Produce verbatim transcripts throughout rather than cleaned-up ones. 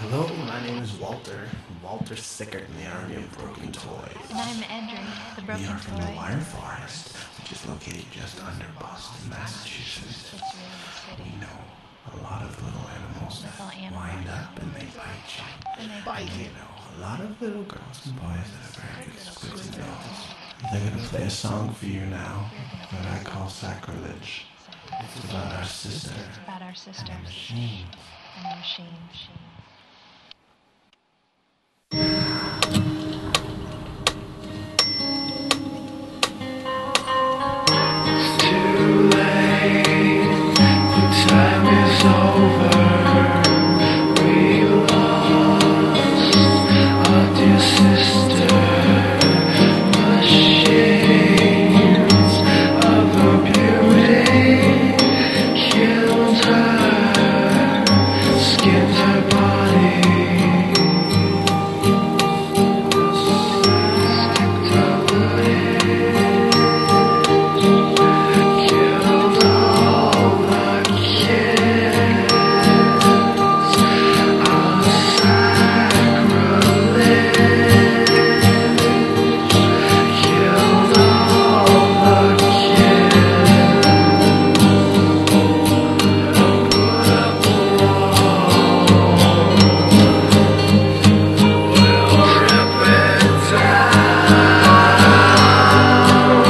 Hello, my name is Walter. Walter Sickert in the Army of Broken Toys. And I'm Edry, the We broken are from the toy. Wire Forest, which is located just under Boston, Massachusetts. It's really a We city. know a lot of little animals Little animals. wind up and they bite you. And they Bite bite you you. know, a lot of little girls and boys that have very good squeaks and nose. They're gonna play a song for you now that I call Sacrilege. It's about our sister, It's about our sisters the machine. and the machine. Too late, the time is over. We lost our dear sister. Machines of her beauty killed her, skinned her body. Sticked her lips. Killed all the kids. Our sacrilege. Killed all the kids. Put up a wall. We'll rip it down.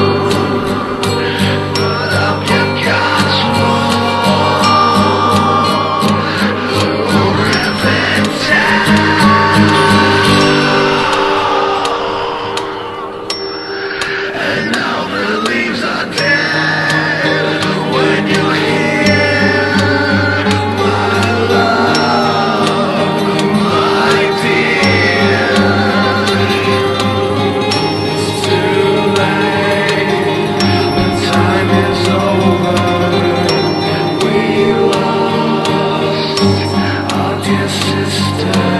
Put up your God's wall. We'll rip it down. And now the leaves are dead. When you hear my love, my dear, it's too late. The time is over. We lost our dear sister.